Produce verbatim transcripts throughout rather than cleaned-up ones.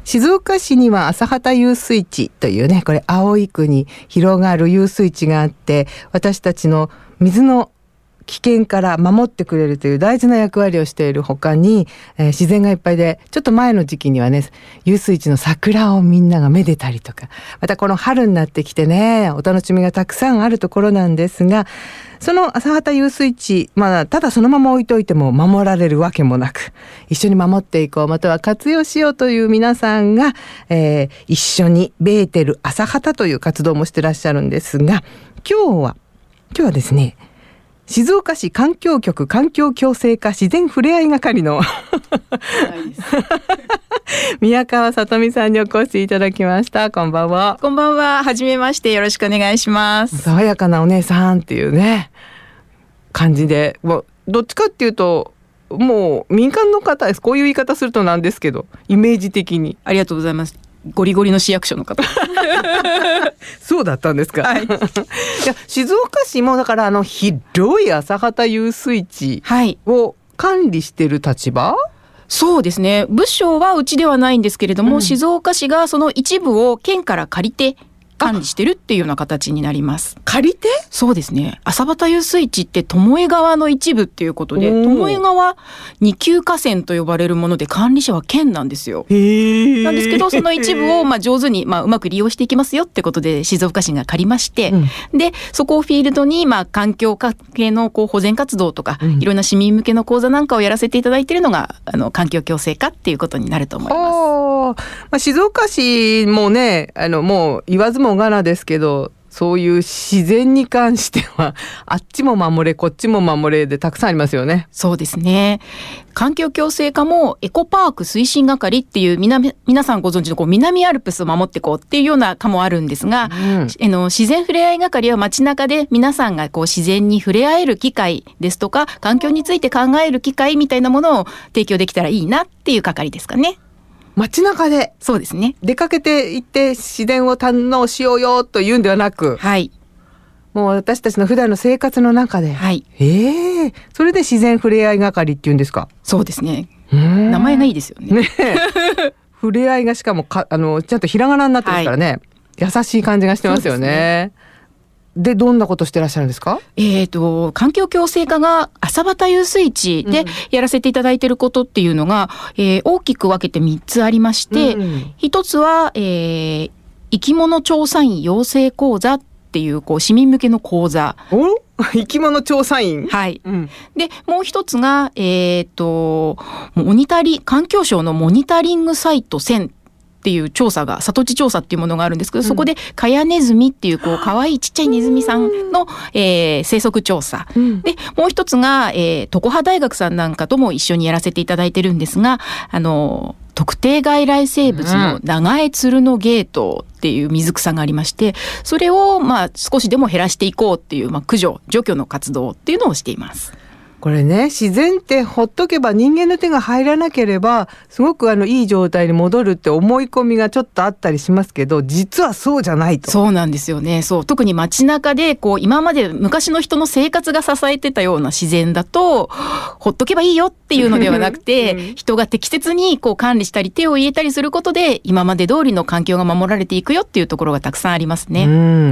静岡市には朝畑遊水地というね、これ青い区に広がる遊水地があって、私たちの水の危険から守ってくれるという大事な役割をしているほかに、えー、自然がいっぱいで、ちょっと前の時期にはね、遊水地の桜をみんながめでたりとか、またこの春になってきてね、お楽しみがたくさんあるところなんですが、その朝畑遊水地、まあ、ただそのまま置いといても守られるわけもなく、一緒に守っていこう、または活用しようという皆さんが、えー、一緒にベーテル朝畑という活動もしてらっしゃるんですが、今日は、今日はですね、静岡市環境局環境共生課自然ふれあい係の宮川さとみさんにお越しいただきました。こんばんは。 こんばんは。はじめまして。よろしくお願いします。 爽やかなお姉さんっていうね感じで、もうどっちかっていうともう民間の方です。こういう言い方するとなんですけど、イメージ的に。 ありがとうございます。ゴリゴリの市役所の方そうだったんですか、はい、いや静岡市もだからあの広い朝畑遊水地を管理している立場、 はい、そうですね。部署はうちではないんですけれども、うん、静岡市がその一部を県から借りて管理してるっていうような形になります。 借りて？ そうですね。朝畑遊水地って巴川の一部っていうことで、巴川二級河川と呼ばれるもので管理者は県なんですよ。へなんですけど、その一部をまあ上手にまあうまく利用していきますよってことで静岡市が借りまして、うん、でそこをフィールドにまあ環境系のこう保全活動とか、うん、いろんな市民向けの講座なんかをやらせていただいているのがあの環境共生課っていうことになると思います。 まあ、静岡市もね、あのもう言わずもがなですけど、そういう自然に関してはあっちも守れこっちも守れでたくさんありますよね。そうですね。 環境共生課もエコパーク推進係っていう南皆さんご存知のこう南アルプスを守っていこうっていうような課もあるんですが、うん、あの自然ふれあい係は街中で皆さんがこう自然に触れ合える機会ですとか、環境について考える機会みたいなものを提供できたらいいなっていう係ですかね。 街中で、 そうですね、 出かけて行って自然を堪能しようよというんではなく、 はい、 もう私たちの普段の生活の中で、 はい、 えー、それで自然ふれあい係っていうんですか。 そうですね。名前がいいですよね。ねふれあいがしかもかあのちゃんとひらがなになってますからね、はい、優しい感じがしてますよね。でどんなことしてらっしゃるんですか？えーと、環境共生課が朝畑遊水地でやらせていただいていることっていうのが、うん、えー、大きく分けてみっつありまして、うん、ひとつは、えー、生き物調査員養成講座っていう、こう市民向けの講座。 お生き物調査員、 はい、うん、でもう一つが、えーと、モニタリ環境省のモニタリングサイトせんっていう調査が、里地調査っていうものがあるんですけど、うん、そこでカヤネズミっていうこう可愛いちっちゃいネズミさんの、えー、生息調査、うん、でもう一つが、えー、常葉大学さんなんかとも一緒にやらせていただいてるんですが、あの特定外来生物のナガエツルノゲートっていう水草がありまして、それをまあ少しでも減らしていこうっていう、まあ、駆除除去の活動っていうのをしています。 これね、自然ってほっとけば人間の手が入らなければすごくあのいい状態に戻るって思い込みがちょっとあったりしますけど、実はそうじゃないと。 そうなんですよね。そう、特に街中でこう今まで昔の人の生活が支えてたような自然だとほっとけばいいよっていうのではなくて、うん、人が適切にこう管理したり手を入れたりすることで今まで通りの環境が守られていくよっていうところがたくさんありますね。 うん、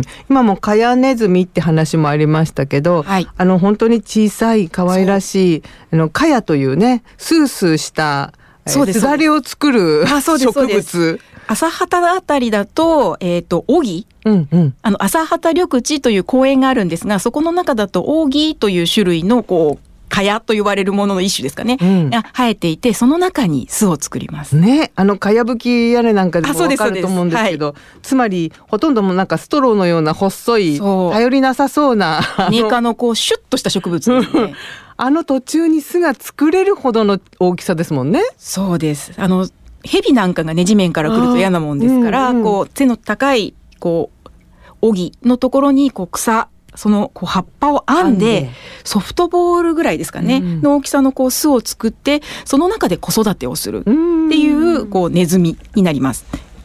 今もカヤネズミって話もありましたけど、はい、あの本当に小さい可愛らしいあのカヤというね、スースーしたすだれを作る植物。 朝畑あたりだと、えっと、オギ、うんうん、あの朝畑緑地という公園があるんですが、そこの中だとオギという種類のこうカヤと言われるものの一種ですかね、うん、が生えていて、その中に巣を作りますね。 あのかやぶき屋根なんかでも分かると思うんですけど、はい、つまりほとんどもなんかストローのような細い頼りなさそうなネ科のこうシュッとした植物ですね。 あの途中に巣が作れるほどの大きさですもんね。 そうです。あの蛇なんかがね地面から来ると嫌なもんですから、うんうん、こう背の高いこうオギのところにこう草、そのこう葉っぱを編んでソフトボールぐらいですかね、うん、の大きさのこう巣を作って、その中で子育てをするっていう、こうネズミになります。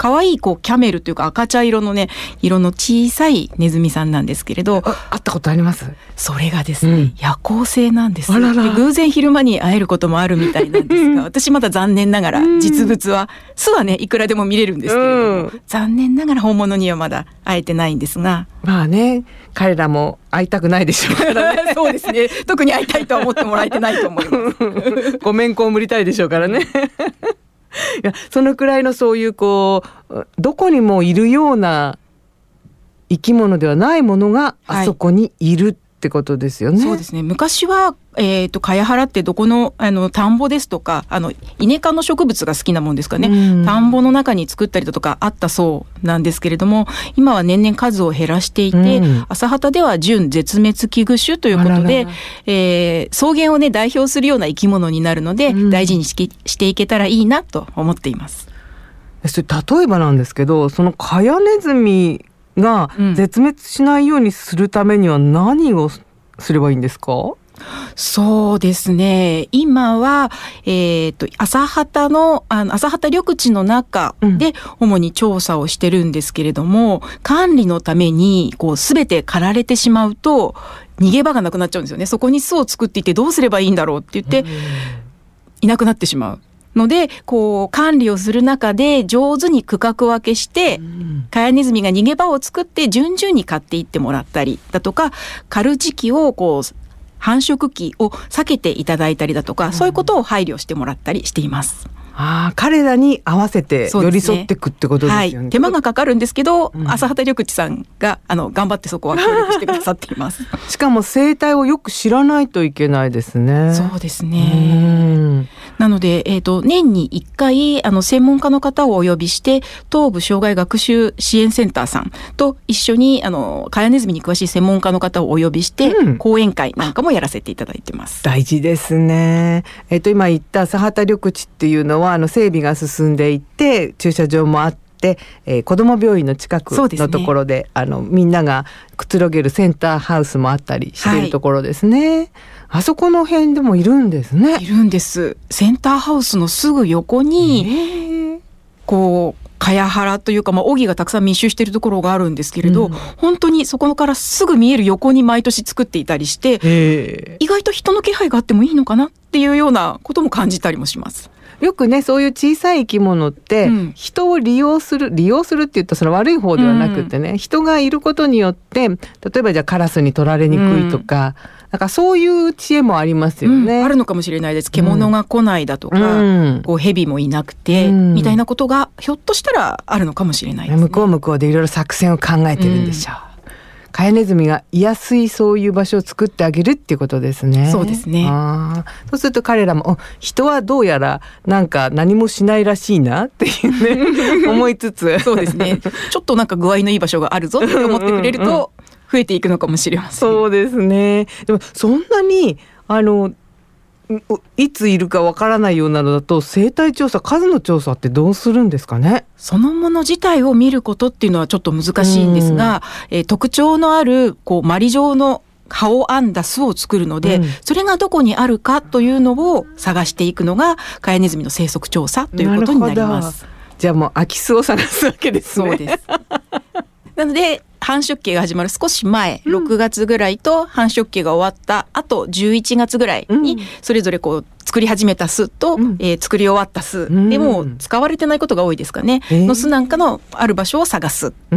可愛いこうキャメルというか赤茶色のね色の小さいネズミさんなんですけれど、 あ、会ったことあります？ それがですね、うん、夜行性なんです。 あらら。 で偶然昼間に会えることもあるみたいなんですが私まだ残念ながら実物は巣はねいくらでも見れるんですけれども、うん、残念ながら本物にはまだ会えてないんですが、 まあね彼らも会いたくないでしょうからねそうですね、特に会いたいとは思ってもらえてないと思いますご面こむりたいでしょうからねいやそのくらいのそういうこうどこにもいるような生き物ではないものがあそこにいるってことですよね。 はい、そうですね。昔はえーと、茅原ってどこの、あの田んぼですとかあのイネ科の植物が好きなもんですかね、うん、田んぼの中に作ったりだとかあったそうなんですけれども、今は年々数を減らしていて、うん、朝畑では準絶滅危惧種ということで、あららら、えー、草原をね代表するような生き物になるので、うん、大事にししていけたらいいなと思っています。 それ例えばなんですけど、そのカヤネズミが絶滅しないようにするためには何をすればいいんですか？ そうですね、今は、えー、と朝畑の、あの朝畑緑地の中で主に調査をしてるんですけれども、うん、管理のためにこう全て刈られてしまうと逃げ場がなくなっちゃうんですよね。そこに巣を作っていてどうすればいいんだろうって言っていなくなってしまうので、こう管理をする中で上手に区画分けして、うん、カヤネズミが逃げ場を作って順々に刈っていってもらったりだとか、刈る時期をこう繁殖期を避けていただいたりだとか、うん、そういうことを配慮してもらったりしています。 あ、彼らに合わせて寄り添っていくってことですよね。 はい、手間がかかるんですけど、うん、朝畑緑地さんがあの頑張ってそこは協力してくださっていますしかも生態をよく知らないといけないですね。 そうですね。なので、えーと、年にいっかいあの専門家の方をお呼びして東部障害学習支援センターさんと一緒にあのカヤネズミに詳しい専門家の方をお呼びして、うん、講演会なんかもやらせていただいてます。 大事ですね。えーと、今言った朝畑緑地っていうのはあの整備が進んでいて駐車場もあって、えー、子ども病院の近くのところ で, で、ね、あのみんながくつろげるセンターハウスもあったりしているところですね。はい、あそこの辺でもいるんですね。 いるんです。センターハウスのすぐ横にこう茅原というか、まあ、荻がたくさん密集しているところがあるんですけれど、うん、本当にそこからすぐ見える横に毎年作っていたりして、意外と人の気配があってもいいのかなっていうようなことも感じたりもします。 よくねそういう小さい生き物って人を利用する、うん、利用するって言ったらその悪い方ではなくてね、うん、人がいることによって例えばじゃあカラスに取られにくいとか、うん、なんかそういう知恵もありますよね。 うん、あるのかもしれないです。獣が来ないだとか、うん、こう蛇もいなくて、うん、みたいなことがひょっとしたらあるのかもしれないですね。 向こう向こうでいろいろ作戦を考えてるんでしょう。うん、カヤネズミが居やすいそういう場所を作ってあげるっていうことですね。 そうですね。 あ、そうすると彼らも人はどうやらなんか何もしないらしいなっていうね思いつつそうですね、ちょっとなんか具合のいい場所があるぞって思ってくれると増えていくのかもしれません。 そうですね。でもそんなにあのいついるかわからないようなのだと生態調査、数の調査ってどうするんですかね。 そのもの自体を見ることっていうのはちょっと難しいんですが、えー、特徴のあるこうマリ状の葉を編んだ巣を作るので、うん、それがどこにあるかというのを探していくのがカヤネズミの生息調査ということになります。 じゃあもう空き巣を探すわけですね。 そうですなので繁殖期が始まる少し前、うん、ろくがつぐらいと繁殖期が終わったあとじゅういちがつぐらいにそれぞれこう作り始めた巣と、うんえー、作り終わった巣、うん、でも使われてないことが多いですかね、えー、の巣なんかのある場所を探す、うんうん、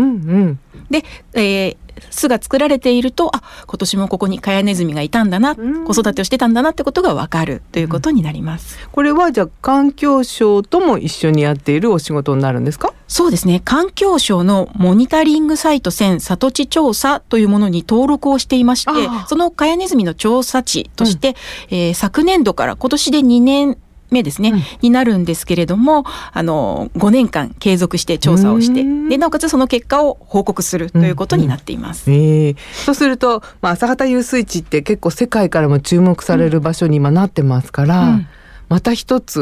で、えー巣が作られていると、あ、今年もここにカヤネズミがいたんだな、うん、子育てをしてたんだなってことがわかるということになります、 うん、これはじゃあ環境省とも一緒にやっているお仕事になるんですか？ そうですね、環境省のモニタリングサイト線里地調査というものに登録をしていまして、そのカヤネズミの調査地として、うんえー、昨年度から今年でにねんめですね、うん、になるんですけれども、あのごねんかん継続して調査をして、でなおかつその結果を報告するということになっています、 うんうんえー、そうすると、まあ、朝畑遊水地って結構世界からも注目される場所に今なってますから、うん、また一つ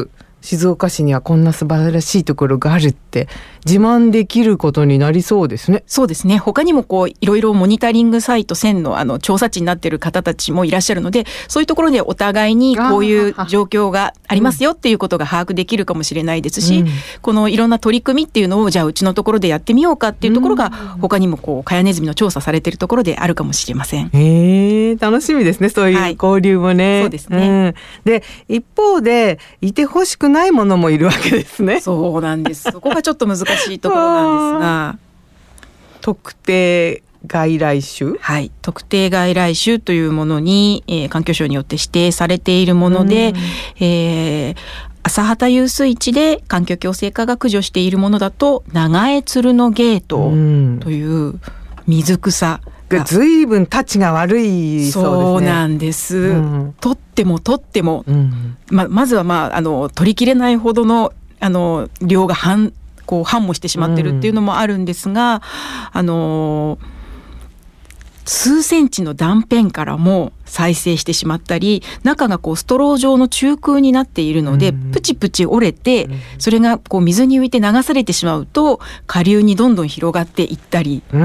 静岡市にはこんな素晴らしいところがあるって自慢できることになりそうですね。 そうですね。他にもこういろいろモニタリングサイト線のあの調査地になっている方たちもいらっしゃるので、そういうところでお互いにこういう状況がありますよっていうことが把握できるかもしれないですし、うん、このいろんな取り組みっていうのをじゃあうちのところでやってみようかっていうところが他にもこうカヤネズミの調査されているところであるかもしれません。 へー、楽しみですね、そういう交流もね、はい、 そうですね、うん、 で一方でいてほしくないものもいるわけですね。 そうなんです。そこがちょっと難しいところなんですが特定外来種、 はい、特定外来種というものに、えー、環境省によって指定されているもので、えー、浅畑遊水地で環境共生課が駆除しているものだとナガエツルノゲイトウという水草がずいぶんタチが悪いそうですね。 そうなんです、うん、取っても取っても、うんま、まずは、まあ、あの取りきれないほどの、あの量が半こう繁茂してしまってるっていうのもあるんですが、うん、あの数センチの断片からも再生してしまったり、中がこうストロー状の中空になっているので、うん、プチプチ折れて、うん、それがこう水に浮いて流されてしまうと下流にどんどん広がっていったり、うん、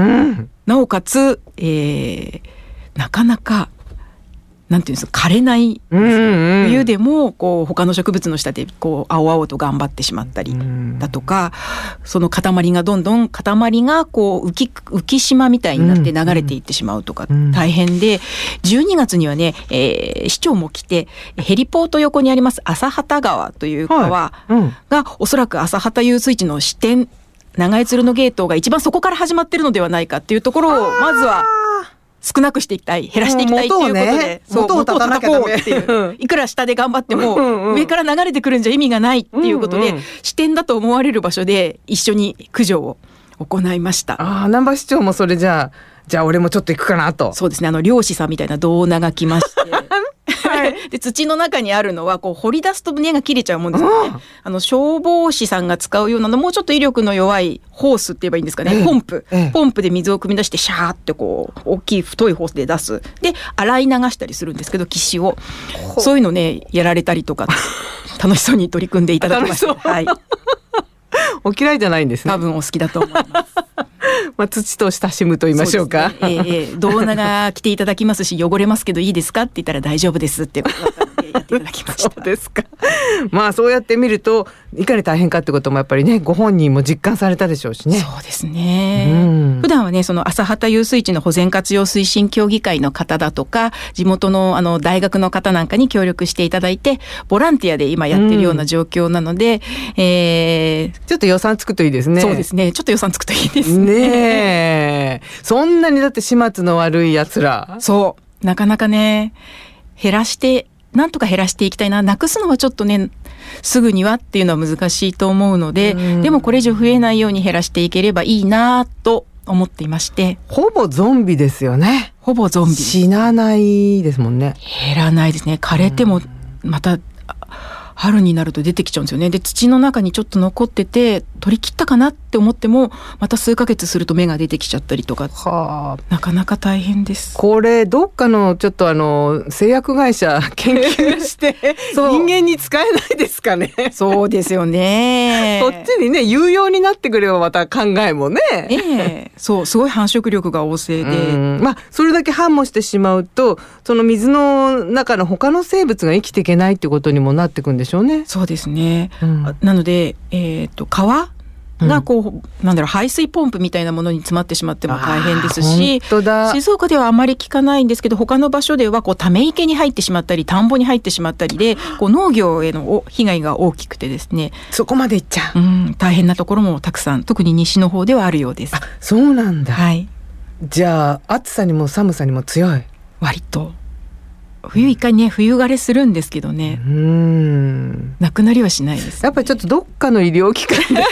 なおかつ、えー、なかなかなんていうんですか、枯れないです、うんうん、冬でもこう他の植物の下でこう青々と頑張ってしまったりだとか、その塊がどんどん塊がこう浮き、浮き島みたいになって流れていってしまうとか大変で、じゅうにがつにはね、えー、市長も来てヘリポート横にあります浅畑川という川が、はいうん、おそらく浅畑遊水地の支点、ナガエツルノゲイトウが一番そこから始まってるのではないかっていうところをまずは少なくしていきたい、減らしていきたいということで、 ね、そう元を叩かなきゃダメっていういくら下で頑張ってもうん、うん、上から流れてくるんじゃ意味がないっていうことで、うんうん、支点だと思われる場所で一緒に駆除を行いました。 ああ、難波市長もそれじゃあじゃあ俺もちょっと行くかなと。 そうですね、あの漁師さんみたいな胴長来ましてはい、で土の中にあるのはこう掘り出すと根が切れちゃうもんですよね。あの消防士さんが使うようなのもうちょっと威力の弱いホースって言えばいいんですかね、ええ、ポンプ、ええ、ポンプで水を汲み出してシャーってこう大きい太いホースで出す、で洗い流したりするんですけど、岸をそういうのねやられたりとか楽しそうに取り組んでいただきました。はい、 お嫌いじゃないんですね。 多分お好きだと思いますまあ、土と親しむと言いましょうか。 そうですね、ええ、胴長来ていただきますし汚れますけどいいですかって言ったら大丈夫ですってことだったのでやっていただきましたそうですか。まあそうやって見るといかに大変かってこともやっぱりねご本人も実感されたでしょうしね。 そうですね、うん、普段はねその浅畑遊水地の保全活用推進協議会の方だとか地元 の, あの大学の方なんかに協力していただいてボランティアで今やってるような状況なので、うんえー、 ちょっと予算つくといいですね。 そうですね、ちょっと予算つくといいですね。 ねえそんなにだって始末の悪いやつら、 そうなかなかね減らしてなんとか減らしていきたいな、なくすのはちょっとねすぐにはっていうのは難しいと思うので、でもこれ以上増えないように減らしていければいいなと思っていまして。 ほぼゾンビですよね。 ほぼゾンビ死なないですもんね。 減らないですね。枯れてもまた春になると出てきちゃうんですよね。で土の中にちょっと残ってて取り切ったかなって思ってもまた数ヶ月すると芽が出てきちゃったりとか、はあ、なかなか大変です。 これどっかのちょっとあの製薬会社研究して人間に使えないですかね。 そうですよね。 そっちにね有用になってくればまた考えもね、 ええ、そうすごい繁殖力が旺盛で、 まあそれだけ繁茂してしまうとその水の中の他の生物が生きていけないってことにもなってくんでしょうね。 そうですね、うん、なので、えーと、川がこう、うん、なんだろう排水ポンプみたいなものに詰まってしまっても大変ですし、静岡ではあまり聞かないんですけど他の場所ではこうため池に入ってしまったり田んぼに入ってしまったりでこう農業への被害が大きくてですね、 そこまでいっちゃう、 うん、大変なところもたくさん特に西の方ではあるようです。 あ、そうなんだ、 はい、 じゃあ暑さにも寒さにも強い。 割と冬一回ね冬枯れするんですけどね、うーんなくなりはしないです、ね、 やっぱりちょっとどっかの医療機関で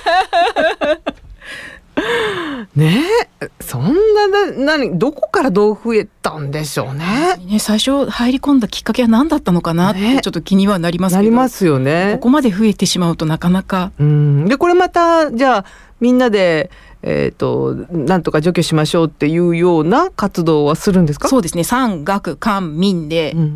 ねえそんな何どこからどう増えたんでしょう ね, ね最初入り込んだきっかけは何だったのかなってちょっと気にはなりますけど、 ね、なりますよね。 ここまで増えてしまうとなかなか。 うんでこれまたじゃあみんなでえーと、なんとか除去しましょうっていうような活動はするんですか？ そうですね、産学官民で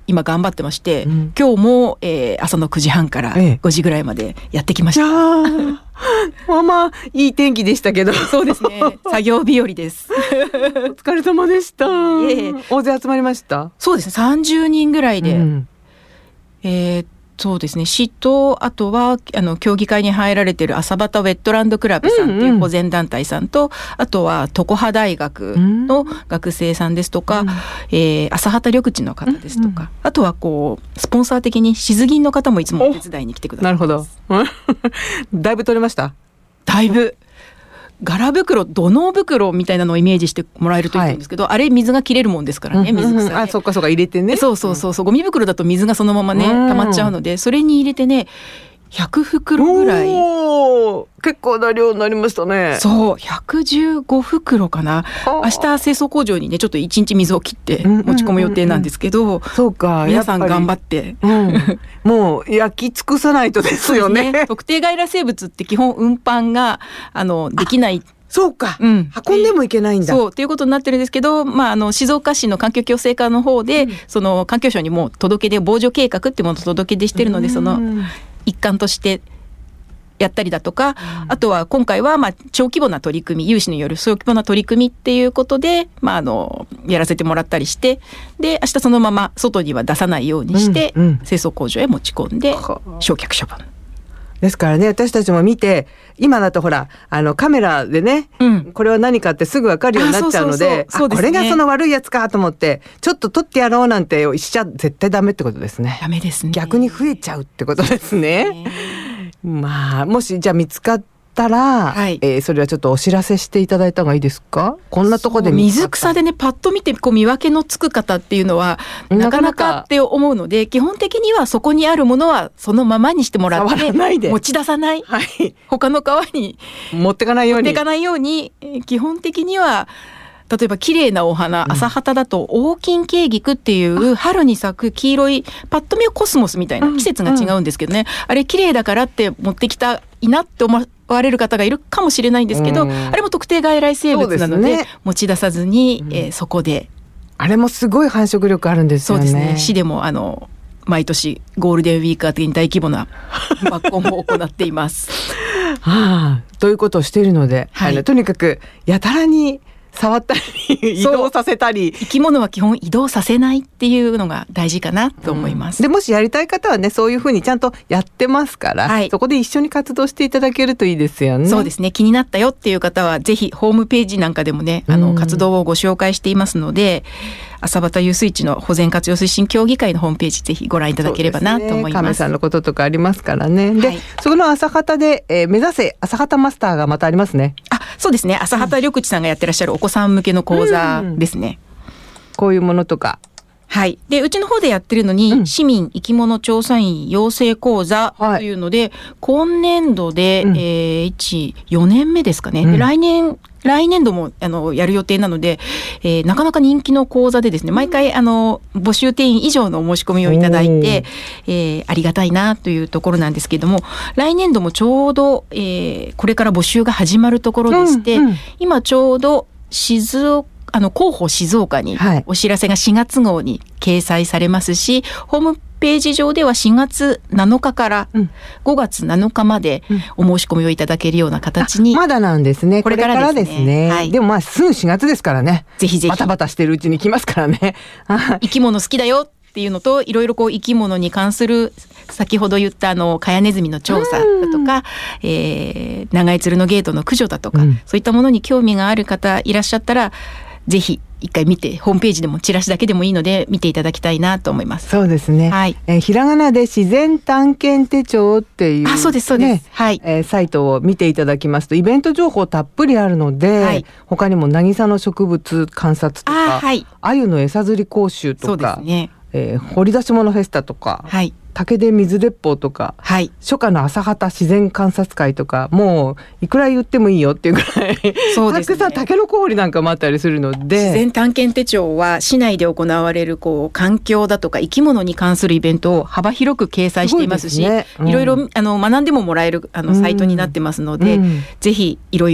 今頑張ってまして、 うん、 今日も、えー、朝のくじはんからごじぐらいまでやってきました。ええ、 まあまあいい天気でしたけどそうですね、作業日和ですお疲れ様でした。大勢集まりました？ そうですね、さんじゅうにんぐらいで、うん、えーそうですね、市とあとはあの協議会に入られている朝畑ウェットランドクラブさんっていう保全団体さんと、うんうん、あとは常葉大学の学生さんですとか、うん、えー、朝畑緑地の方ですとか、うんうん、あとはこうスポンサー的にしず銀の方もいつもお手伝いに来てくださいます。 なるほどだいぶ取れました？ だいぶ柄袋、土の袋みたいなのをイメージしてもらえるといいんですけど、はい、あれ水が切れるもんですからね、水草で、うんうん、 あ、そっかそっか、入れてね、 そうそうそうそう、ゴミ袋だと水がそのままね溜まっちゃうので、それに入れてねひゃくふくろぐらい、 お結構な量になりましたね。 そうひゃくじゅうごふくろかな。明日清掃工場にねちょっといちにち水を切って持ち込む予定なんですけど、うんうんうんうん、 そうか、 皆さん頑張って、 うん、もう焼き尽くさないとですよ ね, ね特定外来生物って基本運搬があのできない。 そうか、うん、運んでもいけないんだ。 そうっていうことになってるんですけど、まあ、あの静岡市の環境共生課の方で、うん、その環境省にも届け出防除計画っていうものを届け出してるので、その一環としてやったりだとか、うん、あとは今回はまあ小規模な取り組み、有志による小規模な取り組みっていうことで、まあ、あのやらせてもらったりして、で明日そのまま外には出さないようにして、うんうん、清掃工場へ持ち込んで焼却処分ですからね。私たちも見て、今だとほらあのカメラでね、うん、これは何かってすぐ分かるようになっちゃうので、これがその悪いやつかと思ってちょっと取ってやろうなんてしちゃ絶対ダメってことですね。 ダメですね。 逆に増えちゃうってことですね。まあもしじゃあ見つかったら、はい、えー、それはちょっとお知らせしていただいた方がいいですか？こんなとこで見つかった。 水草でねパッと見てこう見分けのつく方っていうのはなかなかって思うので、基本的にはそこにあるものはそのままにしてもらって持ち出さない、はい、他の川に持ってかないように持ってかないように、基本的には例えば綺麗なお花、うん、朝畑だと黄金慶菊っていう春に咲く黄色いパッと見はコスモスみたいな、季節が違うんですけどね、うんうん、あれ綺麗だからって持ってきたいなって思われる方がいるかもしれないんですけど、うん、あれも特定外来生物なの で, で、ね、持ち出さずに、うん、えー、そこであれもすごい繁殖力あるんですよね。 そうですね。市でもあの毎年ゴールデンウィークあたりに大規模な抜根も行っていますはあ、ということをしているので、はい、あのとにかくやたらに触ったり移動させたり、 生き物は基本移動させないっていうのが大事かなと思います、 うん、でもしやりたい方はねそういうふうにちゃんとやってますから、はい、そこで一緒に活動していただけるといいですよね。 そうですね。気になったよっていう方はぜひホームページなんかでもねあの活動をご紹介していますので、朝畑遊水地の保全活用推進協議会のホームページぜひご覧いただければなと思います。 亀さんのこととかありますからね。で、はい、その朝畑で、えー、目指せ朝畑マスターがまたありますね。 あ、そうですね。朝畑緑地さんがやってらっしゃるお子さん向けの講座ですね、うん、 こういうものとか、 はい、でうちの方でやってるのに、うん、市民生き物調査員養成講座というので、はい、今年度で、うん、えー、いち、よねんめですかね、うん、で来年来年度もあのやる予定なので、えー、なかなか人気の講座でですね、毎回あの募集定員以上のお申し込みをいただいて、えー、ありがたいなというところなんですけれども、来年度もちょうど、えー、これから募集が始まるところでして、うんうん、今ちょうど静岡あの広報静岡にお知らせがしがつ号に掲載されますし、はい、ホームページ上ではしがつなのかからごがつなのかまでお申し込みをいただけるような形に、 うん、まだなんですね。これからですね。これからですね、はい、でもまあすぐしがつですからね。 ぜひぜひバタバタしてるうちに来ますからね生き物好きだよっていうのと、いろいろこう生き物に関する先ほど言ったあのカヤネズミの調査だとか、えー、長井鶴のゲートの駆除だとか、うん、そういったものに興味がある方いらっしゃったらぜひ一回見て、ホームページでもチラシだけでもいいので見ていただきたいなと思います。 そうですね、はい、えー、ひらがなで自然探検手帳っていう、 あ、そうですそうです、ね、はい、 えー、サイトを見ていただきますとイベント情報たっぷりあるので、はい、他にも渚の植物観察とか、はい、鮎の餌釣り講習とか、そうですね、えー、掘り出し物フェスタとか、はい、竹で水鉄砲とか、はい、初夏の朝畑自然観察会とか、もういくら言ってもいいよっていうぐらいそうです、ね、たくさんタケノコ掘りなんかもあったりするので、 自然探検手帳は市内で行われるこう環境だとか生き物に関するイベントを幅広く掲載していますし、すごいですね、うん、いろいろあの学んでももらえるあのサイトになってますので、うん、ぜひいろいろ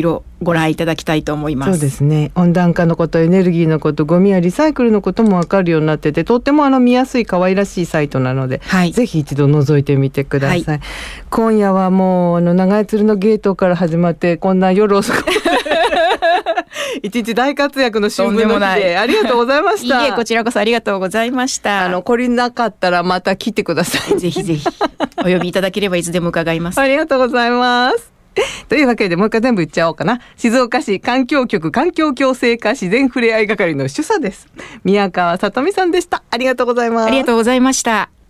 ご覧いただきたいと思います。 そうですね。温暖化のこと、エネルギーのこと、ゴミやリサイクルのことも分かるようになってて、とってもあの見やすい可愛らしいサイトなので、はい、ぜひ一度覗いてみてください。はい、今夜はもうあの長井鶴のゲートから始まってこんな夜遅く一日大活躍の新聞の日でありがとうございました。 いいえ、こちらこそありがとうございました。 あの懲りなかったらまた来てください。 ぜひぜひお呼びいただければいつでも伺います。 ありがとうございます。というわけでもう一回全部言っちゃおうかな。静岡市環境局環境共生課自然ふれあい係の主査です。宮川さとみさんでした。ありがとうございます。 ありがとうございました。